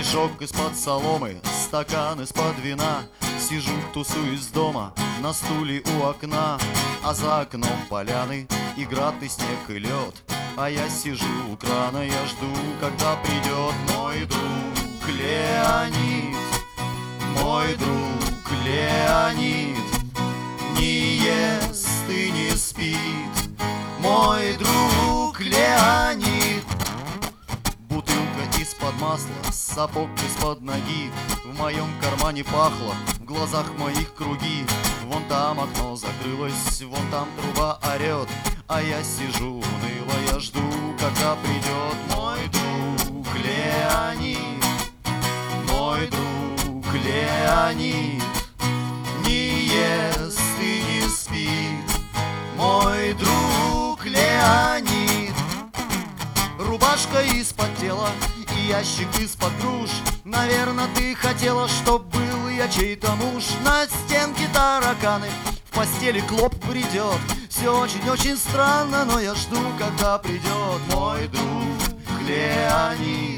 Мешок из-под соломы, стакан из-под вина. Сижу, тусуюсь дома, на стуле у окна. А за окном поляны и град, и снег, и лед. А я сижу у крана, я жду, когда придет мой друг Леонид. Мой друг Леонид не ест и не спит. Мой друг Леонид. Бутылка из-под масла, сапог из-под ноги. В моем кармане пахло, в глазах моих круги. Вон там окно закрылось, вон там труба орет. А я сижу уныло, я жду, когда придет мой друг Леонид. Мой друг Леонид не ест и не спит. Мой друг Леонид. Рубашка из-под тела и ящик из-под груш. Наверно, ты хотела, чтоб был я чей-то муж. На стенке тараканы, в постели клоп бредет. Все очень-очень странно, но я жду, когда придет мой друг Леонид.